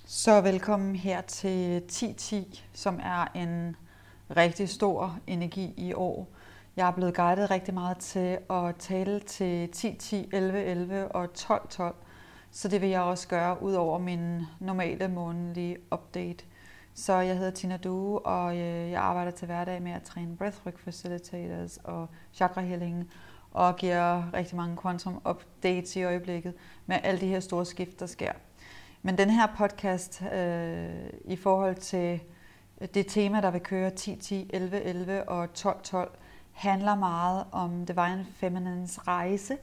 Så velkommen her til 10-10, som er en rigtig stor energi i år. Jeg er blevet guidet rigtig meget til at tale til 10-10, 11-11 og 12-12. Så det vil jeg også gøre ud over min normale månedlige update. Så jeg hedder Tina Due, og jeg arbejder til hverdag med at træne breathwork facilitators og chakra healing, og giver rigtig mange quantum updates i øjeblikket med alle de her store skift, der sker. Men den her podcast i forhold til det tema, der vil køre 10-10, 11-11 og 12-12, handler meget om Divine Feminines rejse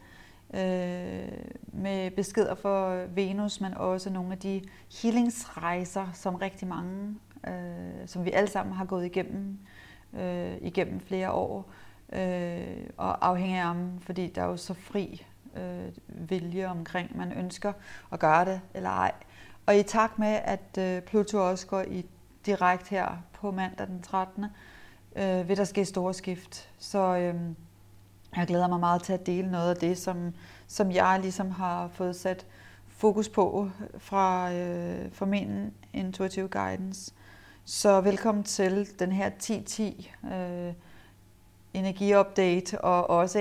med beskeder for Venus, men også nogle af de healingsrejser, som rigtig mange, som vi alle sammen har gået igennem flere år, og afhængig af ham, fordi der er jo så fri vilje omkring, man ønsker at gøre det eller ej. Og i takt med, at Pluto også går i direkte her på mandag den 13., vil der ske store skift. Så jeg glæder mig meget til at dele noget af det, som jeg ligesom har fået sat fokus på fra min intuitive guidance. Så velkommen til den her 10-10 energiupdate, og også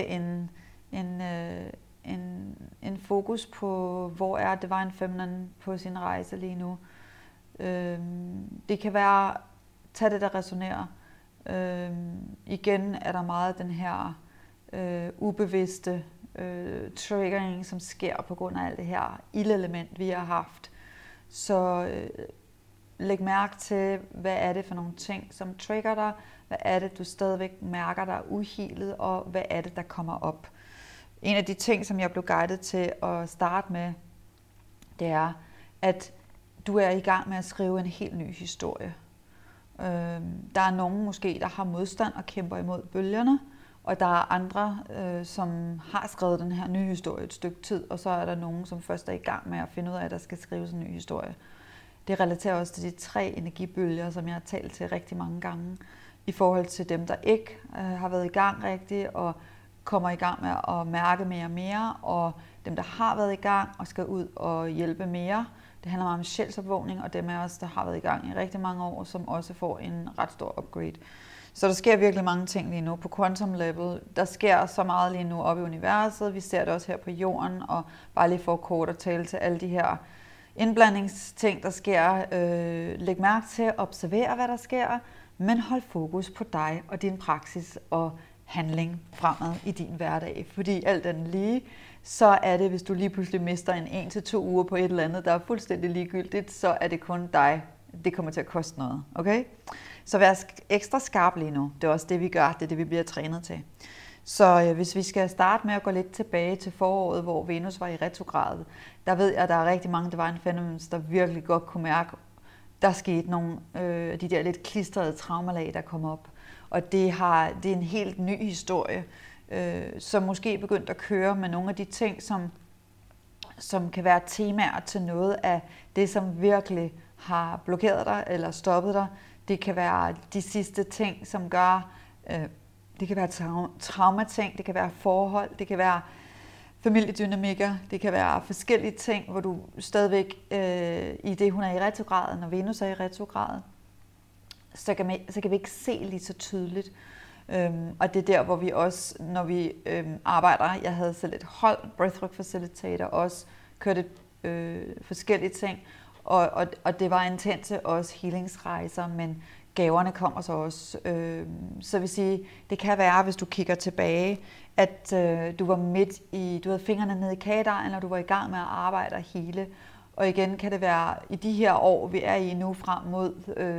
en fokus på, hvor er Divine Feminine på sin rejse lige nu. Det kan være, tag det der resonerer. Igen er der meget den her ubevidste triggering, som sker på grund af alt det her ildelement, vi har haft. Så læg mærke til, hvad er det for nogle ting, som trigger dig? Hvad er det, du stadigvæk mærker dig uhealet, og hvad er det, der kommer op? En af de ting, som jeg blev guidet til at starte med, det er, at du er i gang med at skrive en helt ny historie. Der er nogen måske, der har modstand og kæmper imod bølgerne, og der er andre, som har skrevet den her nye historie et stykke tid, og så er der nogen, som først er i gang med at finde ud af, at der skal skrives en ny historie. Det relaterer også til de 3 energibølger, som jeg har talt til rigtig mange gange, i forhold til dem, der ikke har været i gang rigtigt, og kommer i gang med at mærke mere og mere, og dem, der har været i gang og skal ud og hjælpe mere. Det handler meget om sjælsopvågning, og dem af os, der har været i gang i rigtig mange år, som også får en ret stor upgrade. Så der sker virkelig mange ting lige nu på quantum level. Der sker så meget lige nu op i universet. Vi ser det også her på jorden, og bare lige for kort at tale til alle de her indblandingsting, der sker. Læg mærke til at observere, hvad der sker, men hold fokus på dig og din praksis og handling fremad i din hverdag. Fordi alt andet lige, så er det, hvis du lige pludselig mister 1 til 2 uger på et eller andet, der er fuldstændig ligegyldigt, så er det kun dig. Det kommer til at koste noget. Okay? Så vær ekstra skarp lige nu. Det er også det, vi gør. Det er det, vi bliver trænet til. Så hvis vi skal starte med at gå lidt tilbage til foråret, hvor Venus var i retrograd, der ved jeg, at der er rigtig mange Divine Feminines, der virkelig godt kunne mærke, der skete nogle af de der lidt klistrede traumalag, der kom op. Og det er en helt ny historie, som måske er begyndt at køre med nogle af de ting, som kan være temaer til noget af det, som virkelig har blokeret dig eller stoppet dig. Det kan være de sidste ting, som gør, det kan være traumating, det kan være forhold, det kan være familiedynamikker, det kan være forskellige ting, hvor du stadigvæk i det, hun er i retrograd, når Venus er i retrograd, så kan vi ikke se lige så tydeligt. Og det er der, hvor vi også, når vi arbejder, jeg havde selv et hold, breathwork facilitator, også kørte forskellige ting, og det var intense også healingsrejser, men gaverne kommer så også. Så vil sige, det kan være, hvis du kigger tilbage, at du var du havde fingrene nede i kagedejen, eller du var i gang med at arbejde og hele. Og igen kan det være i de her år, vi er i nu frem mod,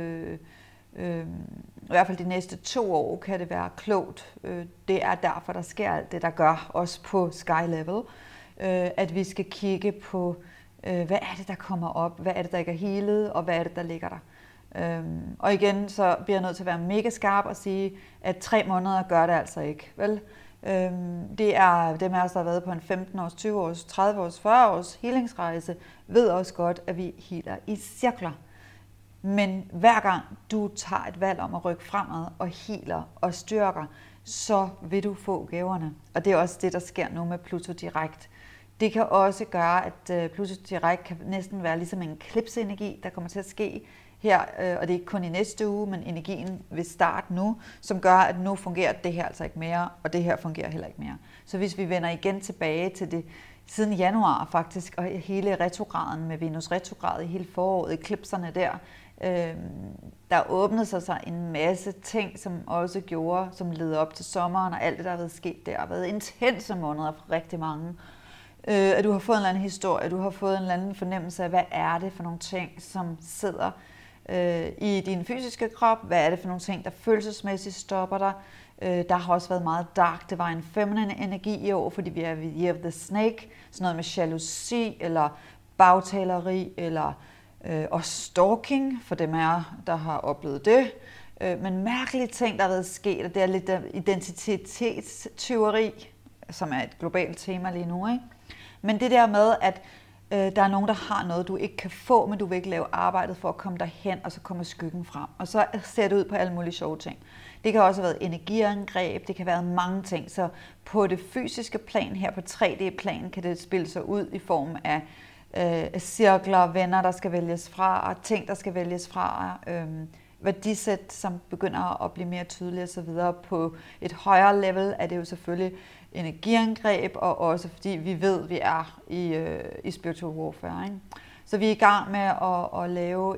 i hvert fald de næste 2 år, kan det være klogt. Det er derfor, der sker alt det, der gør, også på sky level, at vi skal kigge på, hvad er det, der kommer op, hvad er det, der ikke er healet, og hvad er det, der ligger der. Og igen, så bliver jeg nødt til at være mega skarp og sige, at 3 måneder gør det altså ikke, vel? Det er dem af os, der har været på en 15 års, 20 års, 30 års, 40 års healingsrejse, ved også godt, at vi healer i cirkler. Men hver gang du tager et valg om at rykke fremad og healer og styrker, så vil du få gaverne. Og det er også det, der sker nu med Pluto direkt. Det kan også gøre, at Pluto direkt kan næsten være ligesom en eklipseenergi, der kommer til at ske her, og det er ikke kun i næste uge, men energien vil starte nu, som gør, at nu fungerer det her altså ikke mere, og det her fungerer heller ikke mere. Så hvis vi vender igen tilbage til det siden januar faktisk, og hele retrograden med Venus retrograd i hele foråret, eklipserne der, der åbnede sig en masse ting, som også gjorde, som leder op til sommeren, og alt det, der har været sket der, har været intense måneder for rigtig mange. At du har fået en eller anden historie, du har fået en eller anden fornemmelse af, hvad er det for nogle ting, som sidder i din fysiske krop, hvad er det for nogle ting, der følelsesmæssigt stopper dig. Der har også været meget dark, det var en feminine energi i år, fordi vi er ved Year of the Snake, sådan noget med jalousi, eller bagtaleri, eller og stalking, for dem af der har oplevet det. Men mærkelige ting, der er sket, og det er lidt identitetstyveri, som er et globalt tema lige nu, ikke? Men det der med, at der er nogen, der har noget, du ikke kan få, men du vil ikke lave arbejdet for at komme derhen, og så kommer skyggen frem. Og så ser det ud på alle mulige sjove ting. Det kan også have været energiangreb, det kan være mange ting. Så på det fysiske plan her, på 3D-plan, kan det spille sig ud i form af cirkler, venner, der skal vælges fra, og ting, der skal vælges fra, værdisæt, som begynder at blive mere tydelige og så videre. På et højere level er det jo selvfølgelig energiangreb, og også fordi vi ved, at vi er i spiritual warfare. Ikke? Så vi er i gang med at lave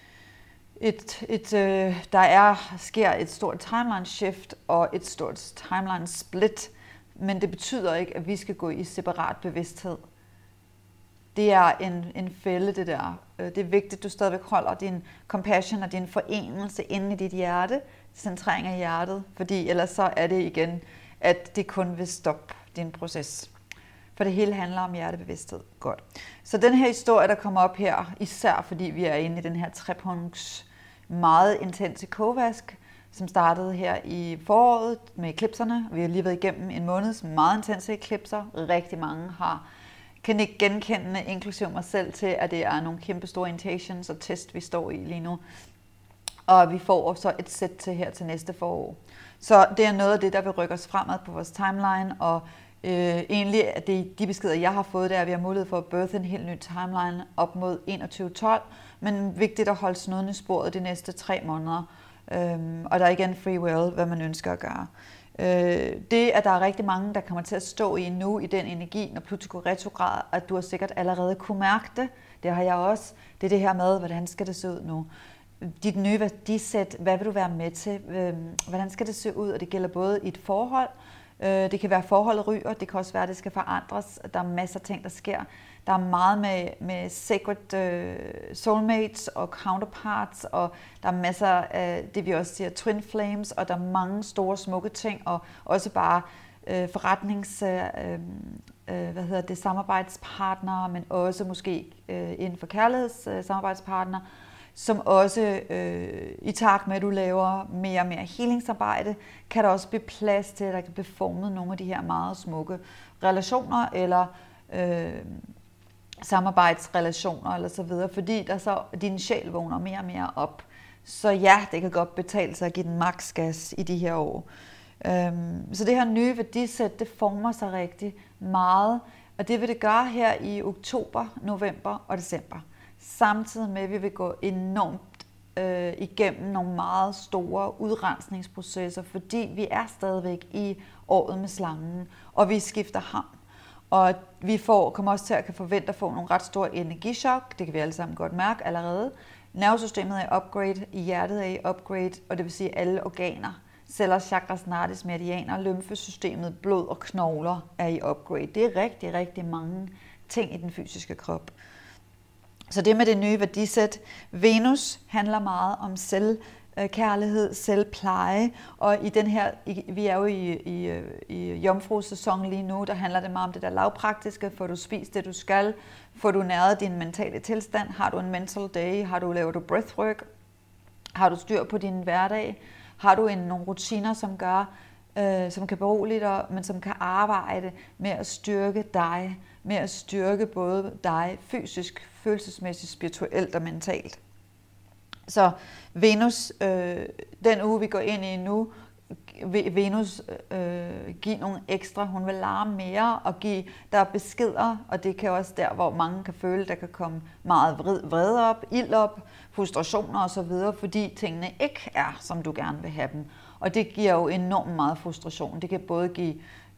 sker et stort timeline shift og et stort timeline split, men det betyder ikke, at vi skal gå i separat bevidsthed. Det er en fælde, det der. Det er vigtigt, at du stadigvæk holder din compassion og din forenelse inde i dit hjerte, centrering af hjertet, fordi ellers så er det igen, at det kun vil stoppe din proces. For det hele handler om hjertebevidsthed. Godt. Så den her historie, der kommer op her, især fordi vi er inde i den her trepunkts meget intense kovask, som startede her i foråret med eklipserne. Vi har lige været igennem en måneds meget intense eklipser. Rigtig mange kan ikke genkende, inklusive mig selv, til, at det er nogle kæmpe store invitations og test, vi står i lige nu. Og vi får så et sæt til her til næste forår. Så det er noget af det, der vil rykke os fremad på vores timeline, og egentlig er det de beskeder, jeg har fået, det er, at vi har mulighed for at birthe en helt ny timeline op mod 2112, men vigtigt at holde snuden i sporet de næste 3 måneder. Og der er igen free will, hvad man ønsker at gøre. Det, at der er rigtig mange, der kommer til at stå i nu i den energi, når Pluto går retrograd, at du har sikkert allerede kunne mærke det. Det har jeg også. Det er det her med, hvordan skal det se ud nu? Dit nye værdisæt, hvad vil du være med til? Hvordan skal det se ud? Og det gælder både i et forhold. Det kan være, at forholdet ryger. Det kan også være, at det skal forandres. Der er masser af ting, der sker. Der er meget med sacred soulmates og counterparts, og der er masser af det, vi også siger, twin flames, og der er mange store, smukke ting, og også bare samarbejdspartnere, men også måske inden for kærlighedssamarbejdspartnere, som også i takt med, at du laver mere og mere healingsarbejde, kan der også blive plads til, at der kan blive formet nogle af de her meget smukke relationer, eller samarbejdsrelationer, eller så videre, fordi der så din sjæl vågner mere og mere op. Så ja, det kan godt betale sig at give den maks gas i de her år. Så det her nye værdisæt, det former sig rigtig meget, og det vil det gøre her i oktober, november og december. Samtidig med, at vi vil gå enormt igennem nogle meget store udrensningsprocesser, fordi vi er stadigvæk i året med slangen, og vi skifter ham. Og vi kommer også til at kan forvente at få nogle ret store energichok, det kan vi alle sammen godt mærke allerede. Nervesystemet er upgrade, hjertet er upgrade, og det vil sige alle organer, celler, chakras, nadis, meridianer, lymfesystemet, blod og knogler er i upgrade. Det er rigtig, rigtig mange ting i den fysiske krop. Så det med det nye værdisæt, Venus handler meget om selvkærlighed, selvpleje, og i den her, vi er jo i jomfru-sæson lige nu, der handler det meget om det der lavpraktiske. Får du spist det, du skal? Får du næret din mentale tilstand? Har du en mental day? Laver du breathwork? Har du styr på din hverdag? Har du nogle rutiner, som kan berolige dig, men som kan arbejde med at styrke dig, med at styrke både dig fysisk, følelsesmæssigt, spirituelt og mentalt. Så Venus, den uge vi går ind i nu, Venus give nogle ekstra, hun vil larme mere og give der beskeder, og det kan også der, hvor mange kan føle, der kan komme meget vrede op, ild op, frustrationer osv., fordi tingene ikke er, som du gerne vil have dem. Og det giver jo enormt meget frustration. Det kan både give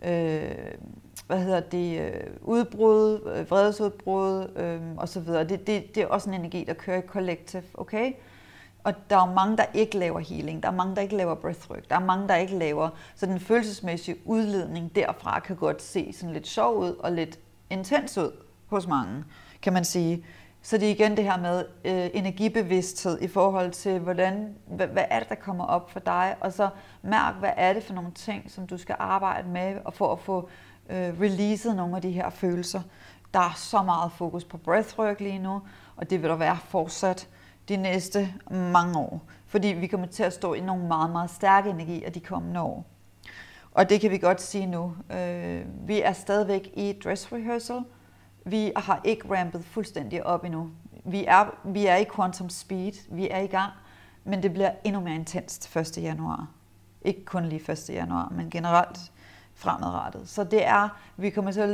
udbrud, vredesudbrud osv. Det er også en energi, der kører i collective, okay? Og der er jo mange, der ikke laver healing. Der er mange, der ikke laver breathwork. Der er mange, der ikke laver. Så den følelsesmæssige udledning derfra kan godt se sådan lidt sjov ud og lidt intens ud hos mange, kan man sige. Så det er igen det her med energibevidsthed i forhold til, hvad er det, der kommer op for dig, og så mærk, hvad er det for nogle ting, som du skal arbejde med, og for at få releaset nogle af de her følelser. Der er så meget fokus på breathwork lige nu, og det vil der være fortsat de næste mange år, fordi vi kommer til at stå i nogle meget, meget stærke energier de kommende år. Og det kan vi godt sige nu. Vi er stadigvæk i dress rehearsal. Vi har ikke rampet fuldstændig op endnu. Vi er i quantum speed. Vi er i gang, men det bliver endnu mere intenst 1. januar. Ikke kun lige 1. januar, men generelt fremadrettet. Så det er, vi kommer til at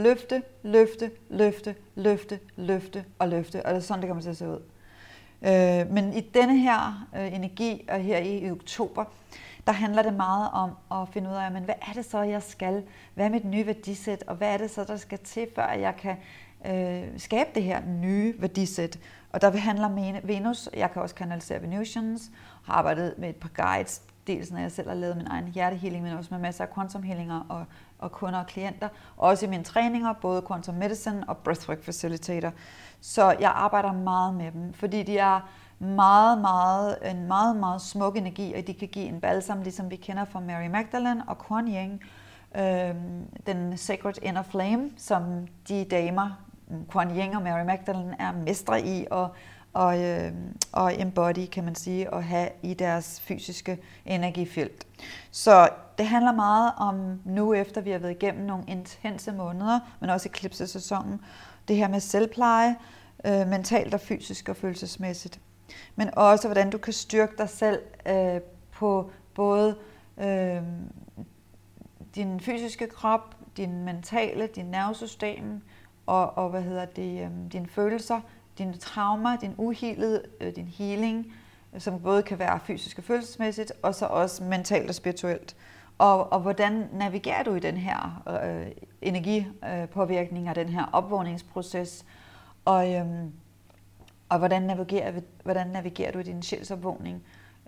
løfte, og det er sådan, det kommer til at se ud. Men i denne her energi, og her i oktober, der handler det meget om at finde ud af, men hvad er det så, jeg skal? Hvad er mit nye værdisæt? Og hvad er det så, der skal til, før jeg kan skabe det her nye værdisæt? Og der handler Venus, jeg kan også kanalisere Venusians, har arbejdet med et par guides, dels når jeg selv har lavet min egen hjertehealing, men også med masser af quantum healinger og kunder og klienter. Også i mine træninger, både quantum medicine og breathwork facilitator. Så jeg arbejder meget med dem, fordi de er en meget smuk energi, og de kan give en balsam, ligesom vi kender fra Mary Magdalene og Kuan Yin, den Sacred Inner Flame, som de damer, Kuan Yin og Mary Magdalene, er mestre i og embody, kan man sige, og have i deres fysiske energifelt. Så det handler meget om nu, efter vi har været igennem nogle intense måneder, men også eklipsesæsonen, det her med selvpleje, mentalt og fysisk og følelsesmæssigt. Men også, hvordan du kan styrke dig selv på både din fysiske krop, din mentale, din nervesystem og dine følelser, dine traumer, din uhilede, din healing, som både kan være fysisk og følelsesmæssigt, og så også mentalt og spirituelt. Og hvordan navigerer du i den her energipåvirkning og den her opvågningsproces, og hvordan navigerer du i din sjælsopvågning?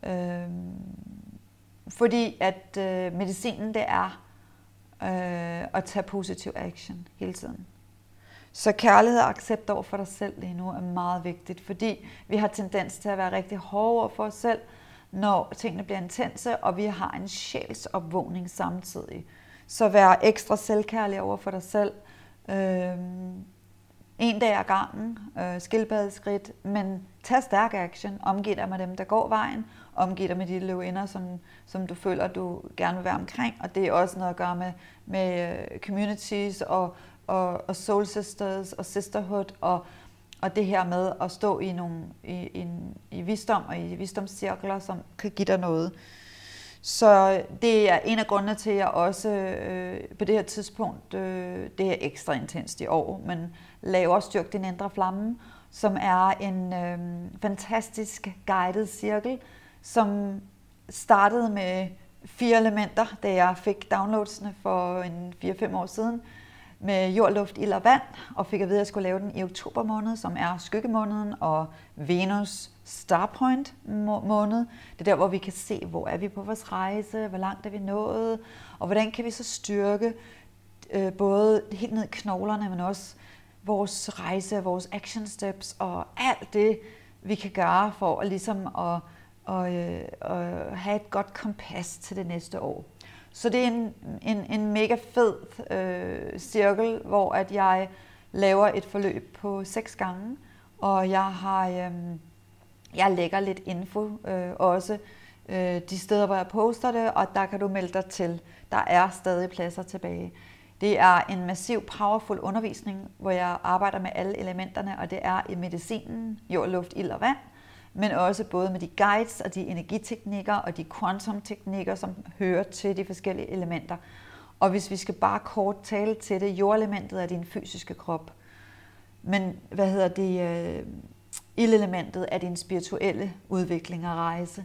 Fordi at medicinen, det er at tage positiv action hele tiden. Så kærlighed og accept over for dig selv lige nu er meget vigtigt, fordi vi har tendens til at være rigtig hårde over for os selv, når tingene bliver intense, og vi har en sjælsopvågning samtidig. Så vær ekstra selvkærlig over for dig selv. En dag ad gangen, skildpaddeskridt, men tag stærk action, omgiv dig med dem, der går vejen, omgiv dig med de løvinder, som du føler, du gerne vil være omkring, og det er også noget at gøre med communities og soul sisters og sisterhood, og det her med at stå i visdom og i visdomscirkler, som kan give dig noget. Så det er en af grundene til, at jeg også på det her tidspunkt, det er ekstra intenst i år, men laver Styrk din indre flamme, som er en fantastisk guided cirkel, som startede med 4 elementer, da jeg fik downloadsene for 4-5 år siden, med jord, luft, ild og vand, og fik at vide, at jeg skulle lave den i oktober måned, som er skyggemåneden, og Venus Starpoint måned. Det er der, hvor vi kan se, hvor er vi på vores rejse, hvor langt er vi nået, og hvordan kan vi så styrke både helt ned i knoglerne, men også vores rejse, vores action steps, og alt det, vi kan gøre for at have et godt kompas til det næste år. Så det er en mega fed cirkel, hvor at jeg laver et forløb på 6 gange, og jeg lægger lidt info også de steder, hvor jeg poster det, og der kan du melde dig til. Der er stadig pladser tilbage. Det er en massiv, powerful undervisning, hvor jeg arbejder med alle elementerne, og det er i medicinen, jord, luft, ild og vand, men også både med de guides og de energiteknikker og de quantum-teknikker, som hører til de forskellige elementer. Og hvis vi skal bare kort tale til det, jordelementet er din fysiske krop, men ildelementet er din spirituelle udvikling og rejse.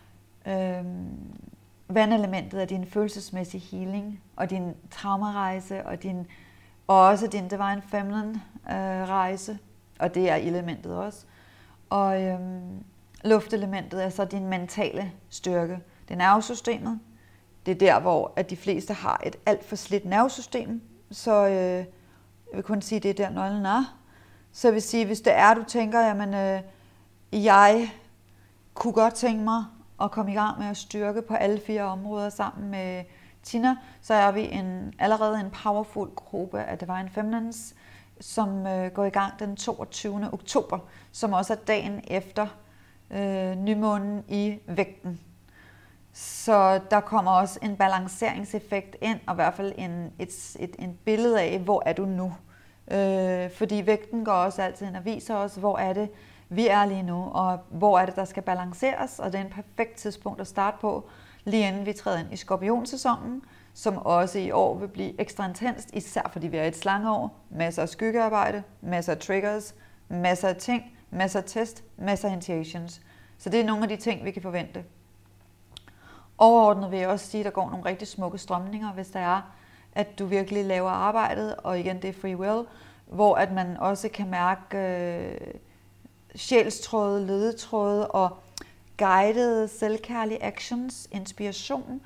Vandelementet er din følelsesmæssige healing og din traumarejse og også din Divine Feminine rejse, og det er ildelementet også. Og luftelementet er så din mentale styrke. Det er nervesystemet. Det er der, hvor at de fleste har et alt for slidt nervesystem, så jeg vil kun sige, at det er der nøglen er. Så jeg vil sige, hvis det er, du tænker, jamen jeg kunne godt tænke mig at komme i gang med at styrke på alle 4 områder sammen med Tina, så er vi allerede en powerful gruppe af Divine Feminines, som går i gang den 22. oktober, som også er dagen efter nymånen i vægten. Så der kommer også en balanceringseffekt ind, og i hvert fald en billede af, hvor er du nu. Fordi vægten går også altid ind og viser os, hvor er det, vi er lige nu, og hvor er det, der skal balanceres, og det er en perfekt tidspunkt at starte på, lige inden vi træder ind i skorpionsæsonen, som også i år vil blive ekstra intenst, især fordi vi er i et slangeår, masser af skyggearbejde, masser af triggers, masser af ting, masser af test, masser af initiations. Så det er nogle af de ting, vi kan forvente. Overordnet vil jeg også sige, at der går nogle rigtig smukke strømninger, hvis der er, at du virkelig laver arbejdet, og igen det er free will, hvor at man også kan mærke sjælstråde, ledetråde og guidede selvkærlige actions, inspiration,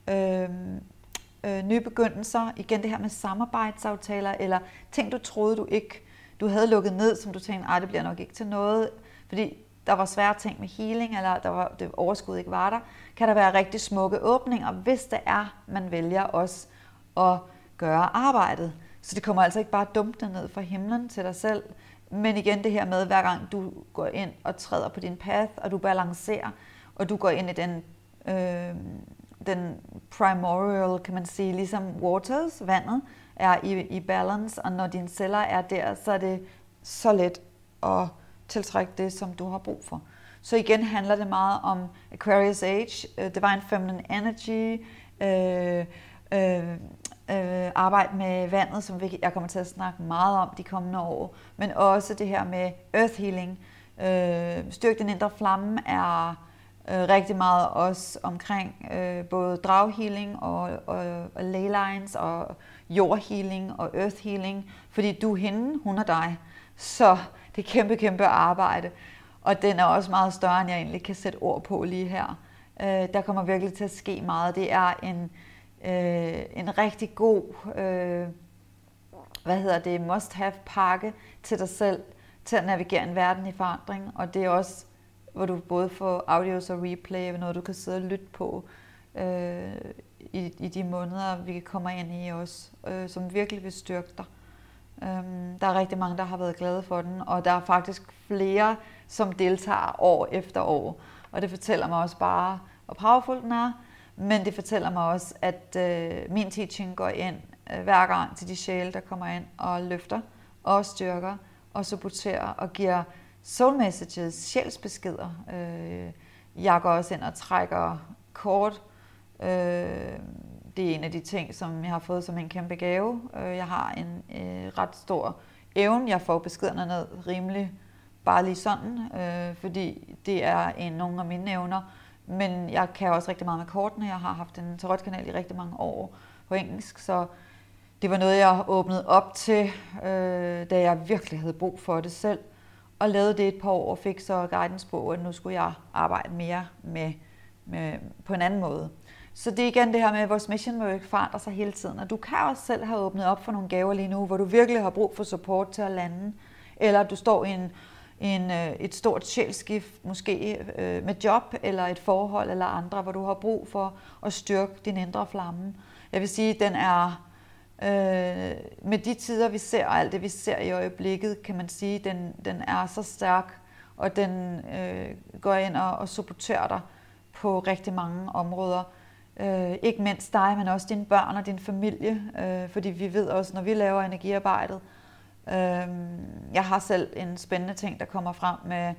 nye begyndelser, igen det her med samarbejdsaftaler, eller ting du troede du havde lukket ned, som du tænkte, det bliver nok ikke til noget, fordi der var svære ting med healing, eller det overskud ikke var der, kan der være rigtig smukke åbninger, hvis det er, man vælger også at gøre arbejdet. Så det kommer altså ikke bare dumpende ned fra himlen til dig selv, men igen det her med, hver gang du går ind og træder på din path, og du balancerer, og du går ind i den primordial, kan man sige, ligesom waters, vandet, er i balance, og når dine celler er der, så er det så let at tiltrække det, som du har brug for. Så igen handler det meget om Aquarius Age, Divine Feminine Energy, arbejde med vandet, som jeg kommer til at snakke meget om de kommende år, men også det her med earth healing. Styrk den indre flamme er rigtig meget også omkring både draghealing og ley lines og jordhealing og earth healing, fordi du er hende, hun er dig. Så det er kæmpe arbejde, og den er også meget større, end jeg egentlig kan sætte ord på lige her. Der kommer virkelig til at ske meget. Det er en rigtig god must-have pakke til dig selv, til at navigere en verden i forandring, og det er også, hvor du både får audios og replay, noget du kan sidde og lytte på i de måneder, vi kommer ind i også, som virkelig vil styrke dig. Der er rigtig mange, der har været glade for den, og der er faktisk flere, som deltager år efter år. Og det fortæller mig også bare, hvor powerful den er, men det fortæller mig også, at min teaching går ind hver gang til de sjæle, der kommer ind og løfter og styrker og supporterer og giver soul messages, sjælsbeskeder. Jeg går også ind og trækker kort. Det er en af de ting, som jeg har fået som en kæmpe gave. Jeg har en ret stor evne. Jeg får beskederne ned rimelig bare lige sådan, fordi det er nogle af mine evner. Men jeg kan også rigtig meget med kortene. Jeg har haft en tarotkanal i rigtig mange år på engelsk, så det var noget, jeg åbnede op til, da jeg virkelig havde brug for det selv. Og lavede det et par år og fik så guidance på, at nu skulle jeg arbejde mere med på en anden måde. Så det er igen det her med, at vores mission må jo ikke forandre sig hele tiden. Og du kan også selv have åbnet op for nogle gaver lige nu, hvor du virkelig har brug for support til at lande. Eller du står i et stort sjælskift, måske med job eller et forhold eller andre, hvor du har brug for at styrke din indre flamme. Jeg vil sige, at den er med de tider, vi ser, og alt det, vi ser i øjeblikket, kan man sige, den er så stærk, og den går ind og supporterer dig på rigtig mange områder. Ikke mindst dig, men også dine børn og din familie, fordi vi ved også, når vi laver energiarbejdet, jeg har selv en spændende ting, der kommer frem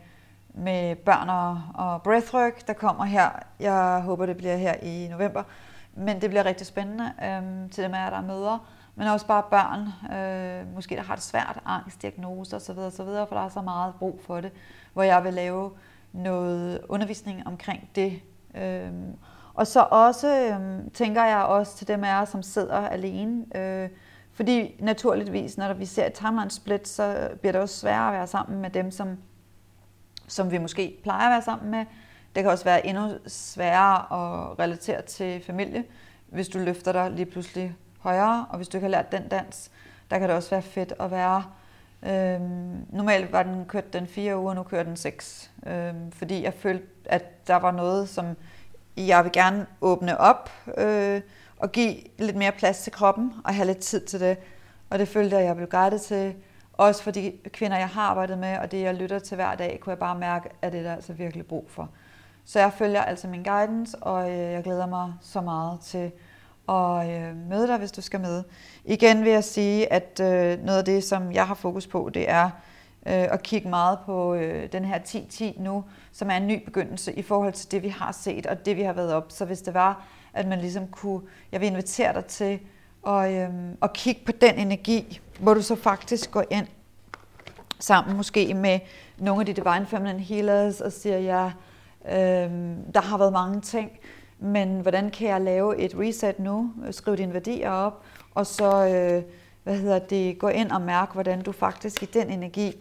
med børn og breathwork, der kommer her. Jeg håber, det bliver her i november. Men det bliver rigtig spændende til dem af jer, der er mødre. Men også bare børn, måske der har det svært, angstdiagnoser osv., for der er så meget brug for det, hvor jeg vil lave noget undervisning omkring det. Og så også tænker jeg også til dem af jer, som sidder alene, fordi naturligvis, når vi ser et timeline split, så bliver det også sværere at være sammen med dem, som vi måske plejer at være sammen med. Det kan også være endnu sværere at relatere til familie, hvis du løfter dig lige pludselig højere, og hvis du ikke har lært den dans, der kan det også være fedt at være. Normalt var den kørt den 4 uger, nu kører den 6, fordi jeg følte, at der var noget, som jeg vil gerne åbne op og give lidt mere plads til kroppen og have lidt tid til det. Og det følte jeg blev guidet til. Også for de kvinder, jeg har arbejdet med, og det, jeg lytter til hver dag, kunne jeg bare mærke, at det er der altså virkelig brug for. Så jeg følger altså min guidance, og jeg glæder mig så meget til at møde dig, hvis du skal med. Igen vil jeg sige, at noget af det, som jeg har fokus på, det er at kigge meget på den her 10-10 nu, som er en ny begyndelse i forhold til det, vi har set, og det, vi har været op. Så hvis det var, at man ligesom kunne, jeg vil invitere dig til at kigge på den energi, hvor du så faktisk går ind sammen måske med nogle af de Divine Feminine Healers og siger, ja, der har været mange ting, men hvordan kan jeg lave et reset nu? Skriv dine værdier op, og så gå ind og mærke, hvordan du faktisk i den energi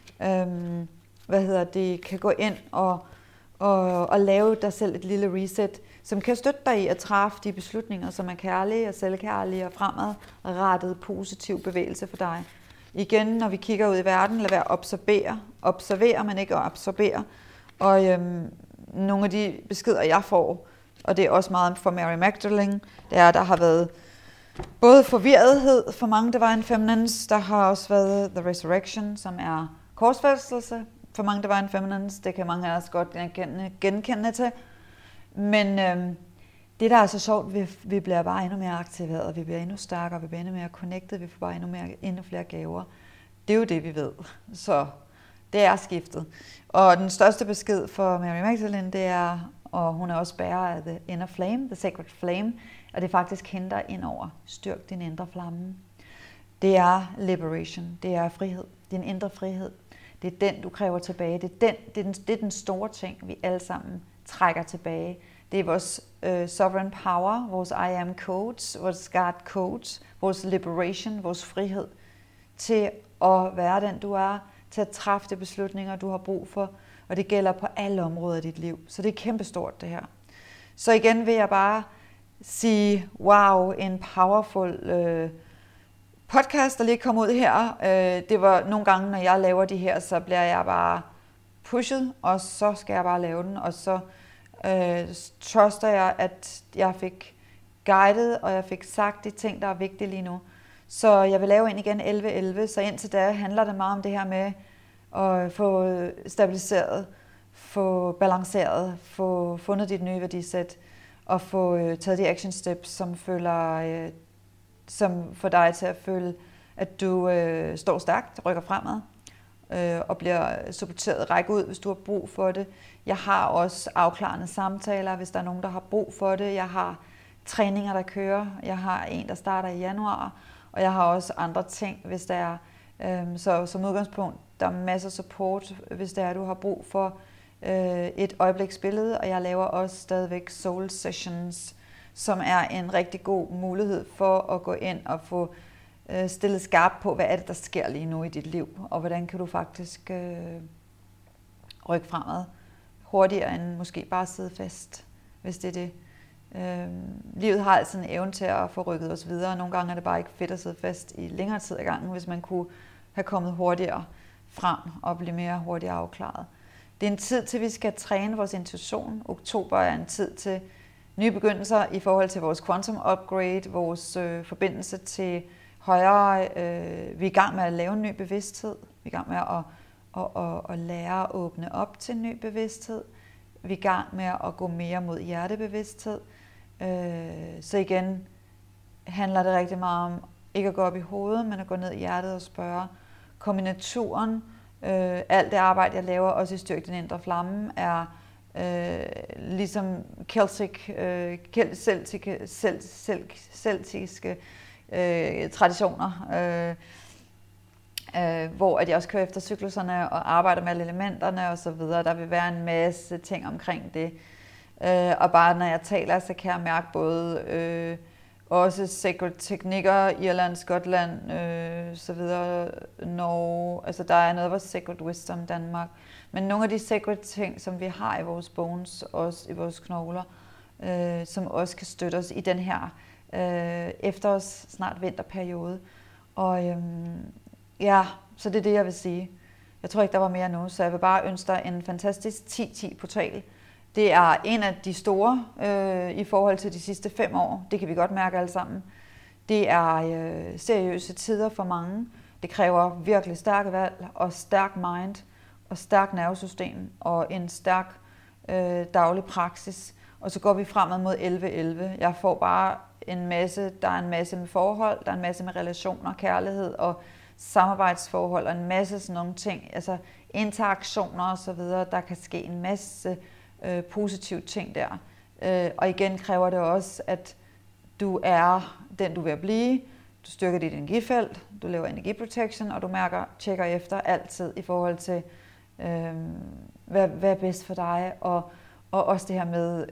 kan gå ind og lave dig selv et lille reset, som kan støtte dig i at træffe de beslutninger, som er kærlige og selvkærlige og fremadrettet positiv bevægelse for dig. Igen, når vi kigger ud i verden, lad være at observere, men ikke at absorbere. Og nogle af de beskeder, jeg får, og det er også meget for Mary Magdalene, det er, at der har været både forvirrethed for mange Divine Feminines, der har også været The Resurrection, som er korsfæstelse for mange Divine Feminines. Det kan mange af os godt genkende til. Men det, der er så sjovt, vi bliver bare endnu mere aktiveret, vi bliver endnu stærkere, vi bliver endnu mere connected, vi får bare endnu flere gaver. Det er jo det, vi ved. Så det er skiftet. Og den største besked for Mary Magdalene, det er, og hun er også bærer af The Inner Flame, The Sacred Flame, og det er faktisk hende, der ind over. Styrk din indre flamme. Det er liberation, det er frihed, din indre frihed. Det er den, du kræver tilbage. Det er den store ting, vi alle sammen trækker tilbage. Det er vores sovereign power, vores I am codes, vores God codes, vores liberation, vores frihed til at være den, du er, til at træffe de beslutninger, du har brug for. Og det gælder på alle områder af dit liv. Så det er kæmpestort, det her. Så igen vil jeg bare sige, wow, en powerful podcast, der lige kom ud her. Det var nogle gange, når jeg laver de her, så bliver jeg bare pushet, og så skal jeg bare lave den. Og så truster jeg, at jeg fik guidet, og jeg fik sagt de ting, der er vigtige lige nu. Så jeg vil lave en igen 11.11, så indtil da handler det meget om det her med at få stabiliseret, få balanceret, få fundet dit nye værdisæt, og få taget de action steps, som får dig til at føle, at du står stærkt, rykker fremad, og bliver supporteret, række ud, hvis du har brug for det. Jeg har også afklarende samtaler, hvis der er nogen, der har brug for det. Jeg har træninger, der kører. Jeg har en, der starter i januar, og jeg har også andre ting, hvis der er. Så som udgangspunkt, der er masser af support, hvis der er, du har brug for et øjebliksbillede, og jeg laver også stadigvæk soul sessions, som er en rigtig god mulighed for at gå ind og få stillet skarpt på, hvad er det, der sker lige nu i dit liv, og hvordan kan du faktisk rykke fremad hurtigere end måske bare sidde fast, hvis det er det. Livet har altså en evne til at få rykket os videre. Nogle gange er det bare ikke fedt at sidde fast i længere tid ad gangen, hvis man kunne have kommet hurtigere frem og blive mere hurtigt afklaret. Det er en tid til, vi skal træne vores intuition. Oktober er en tid til nye begyndelser i forhold til vores quantum upgrade, vores forbindelse til højere. Vi er i gang med at lave en ny bevidsthed. Vi er i gang med at lære at åbne op til en ny bevidsthed. Vi er i gang med at gå mere mod hjertebevidsthed. Så igen handler det rigtig meget om ikke at gå op i hovedet, men at gå ned i hjertet og spørge, kom i naturen, Alt det arbejde, jeg laver, også i Styrk din indre flamme, er ligesom celtiske traditioner, hvor at jeg også kører efter cykluserne og arbejder med alle elementerne og så videre. Der vil være en masse ting omkring det. Og bare når jeg taler, så kan jeg mærke både også sacred teknikker, Irland, Skotland, så videre, Norge. Altså der er noget af vores sacred wisdom Danmark. Men nogle af de sacred ting, som vi har i vores bones, også i vores knogler, som også kan støtte os i den her efterårs, snart vinterperiode. Og ja, så det er det, jeg vil sige. Jeg tror ikke, der var mere nu, så jeg vil bare ønske dig en fantastisk 10-10 portal. Det er en af de store i forhold til de sidste 5 år. Det kan vi godt mærke alle sammen. Det er seriøse tider for mange. Det kræver virkelig stærke valg og stærk mind og stærk nervesystem og en stærk daglig praksis. Og så går vi fremad mod 11-11. Jeg får bare en masse, der er en masse med forhold, der er en masse med relationer, kærlighed og samarbejdsforhold og en masse sådan nogle ting, altså interaktioner og så videre. Der kan ske en masse positive ting der. Og igen kræver det også, at du er den, du vil blive. Du styrker dit energifelt, du laver energiprotection, og du tjekker efter altid i forhold til, hvad er bedst for dig, og også det her med,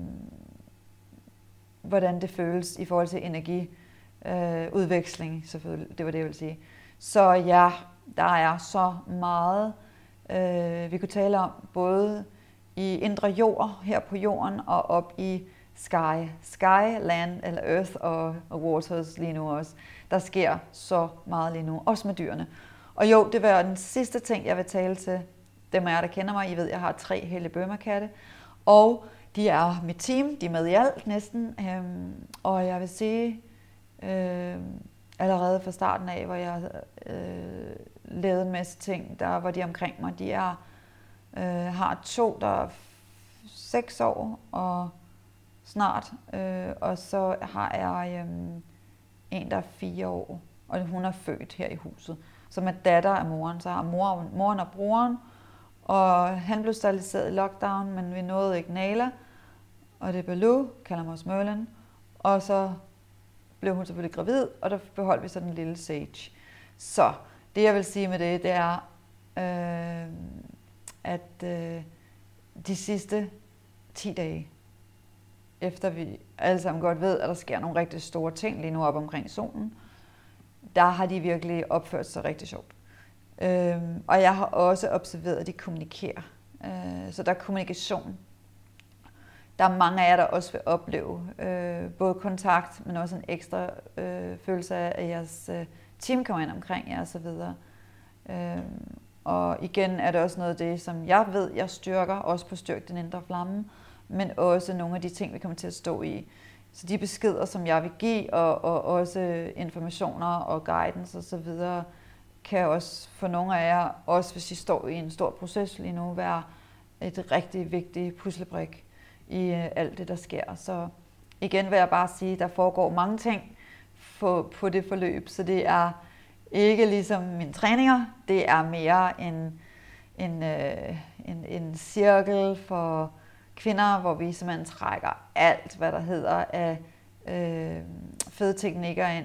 hvordan det føles i forhold til energiudveksling, selvfølgelig, det var det, jeg ville sige. Så ja, der er så meget, vi kunne tale om, både i indre jord, her på jorden, og op i sky, land eller earth og waters lige nu også. Der sker så meget lige nu, også med dyrene. Og jo, det var den sidste ting, jeg vil tale til dem af jer, der kender mig. I ved, jeg har 3 Hellig Burma-katte, og de er mit team, de er med i alt næsten. Og jeg vil sige, allerede fra starten af, hvor jeg lavede en masse ting, der var de omkring mig. De har 2, der er 6 år og snart, og så har jeg en, der er 4 år, og hun er født her i huset, som er datter af moren. Så har moren og broren, og han blev steriliseret i lockdown, men vi nåede ikke Nala, og det er Baloo, kalder mig også Merlin, og så blev hun selvfølgelig gravid, og der beholdt vi så den lille Sage. Så det jeg vil sige med det er, at de sidste 10 dage, efter vi alle sammen godt ved, at der sker nogle rigtig store ting lige nu op omkring solen, der har de virkelig opført sig rigtig sjovt. Og jeg har også observeret, at de kommunikerer. Så der er kommunikation. Der er mange af jer, der også vil opleve både kontakt, men også en ekstra følelse af, at jeres team kommer ind omkring jer osv. Og igen er det også noget af det, som jeg ved, jeg styrker, også på Styrk din indre flamme, men også nogle af de ting, vi kommer til at stå i. Så de beskeder, som jeg vil give, og også informationer og guidance osv., kan også for nogle af jer, også hvis I står i en stor proces lige nu, være et rigtig vigtigt puslebrik i alt det, der sker. Så igen vil jeg bare sige, at der foregår mange ting på det forløb, så det er ikke ligesom mine træninger, det er mere en cirkel for kvinder, hvor vi simpelthen trækker alt, hvad der hedder af fede teknikker ind,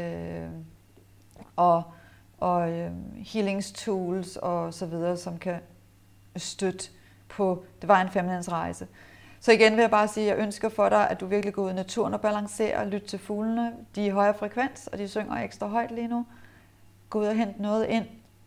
og healingstools og så videre, som kan støtte på Divine Feminines rejse. Så igen vil jeg bare sige, at jeg ønsker for dig, at du virkelig går ud i naturen og balancerer og lytter til fuglene. De er i højere frekvens, og de synger ekstra højt lige nu. Gå ud og hente noget ind.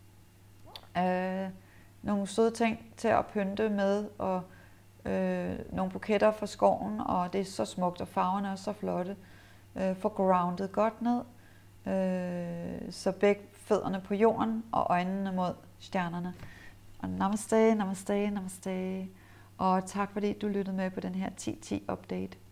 Nogle søde ting til at pynte med, og nogle buketter fra skoven, og det er så smukt, og farverne er så flotte. Få grounded godt ned, så begge fødderne på jorden, og øjnene mod stjernerne. Og namaste, namaste, namaste. Og tak fordi du lyttede med på den her 10-10 update.